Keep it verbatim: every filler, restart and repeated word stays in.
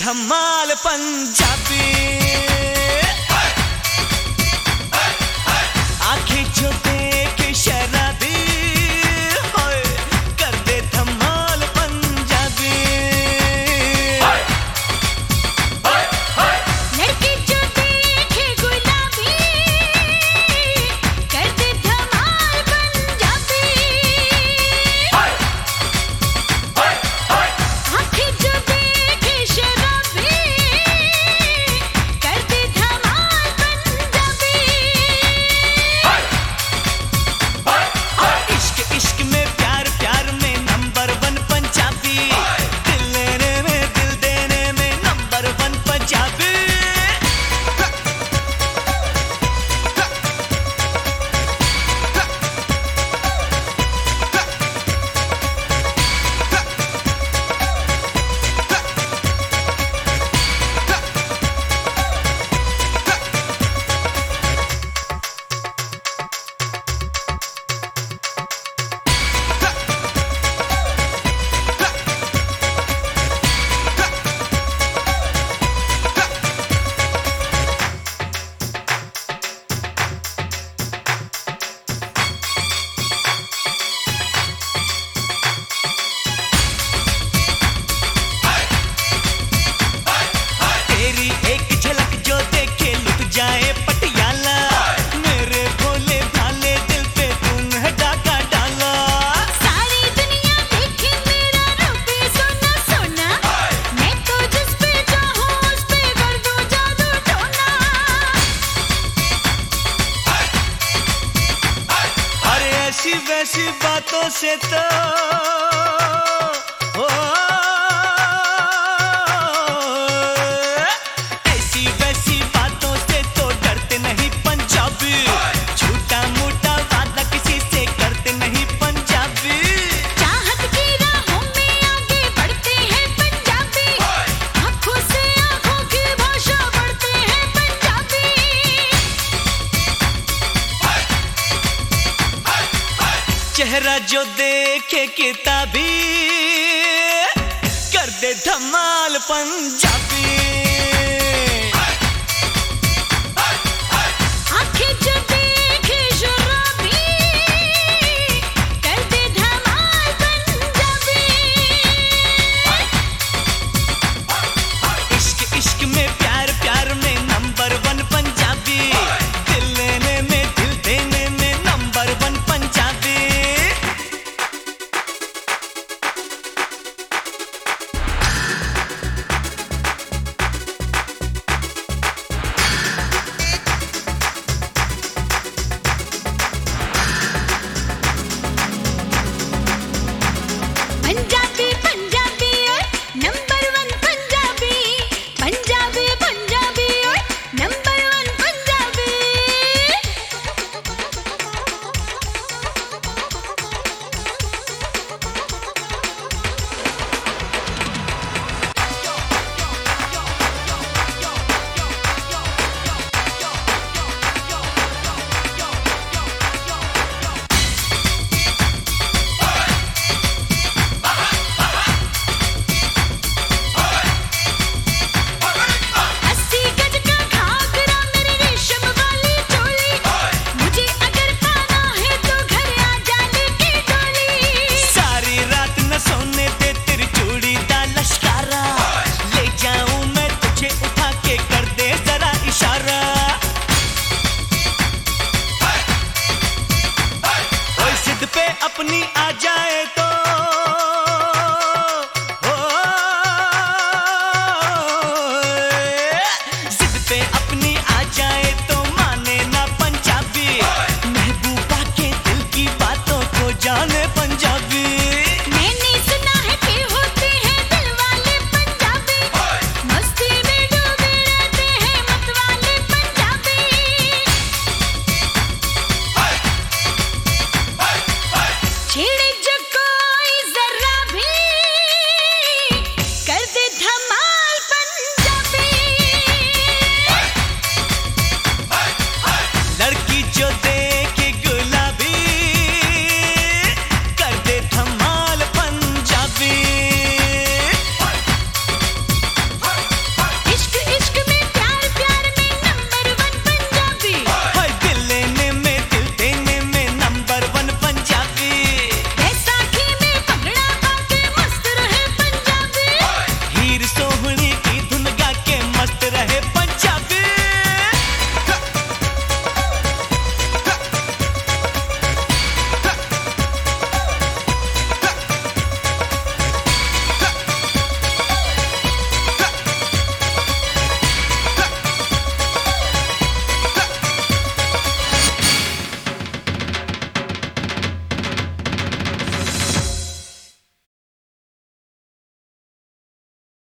धमाल पंजाबी। आंखें जो देखे शराबी, होए कर दे धमाल पंजाबी। लड़के जो देखे गुलाबी, कर दे धमाल पंजाबी। आंखें जो देखे शराबी, कर दे धमाल पंजाबी। इश्क इश्क में प्यार प्यार में नंबर वन पंजाबी। दिल लेने में दिल देने में नंबर वन पंजाबी। तेरी एक झलक जो देखे लुट जाए पटियाला। मेरे भोले भाले दिल पे तूने डाका डाला। सारी दुनिया देखे मेरा रूप सोना सोना, मैं तो जिस पे चाहूं उस पे कर दूं जादू टोना। अरे ऐसी वैसी बातों से तो ओ, ऐसी वैसी बातों से तो डरते नहीं पंजाबी। झूठा मूठा वादा किसी से करते नहीं पंजाबी। चाहत की राहों में आगे बढ़ते हैं पंजाबी, आंखों से आंखों की भाषा बढ़ते हैं पंजाबी। चेहरा जो देखे किताबी, कर दे धमाल पंजाबी।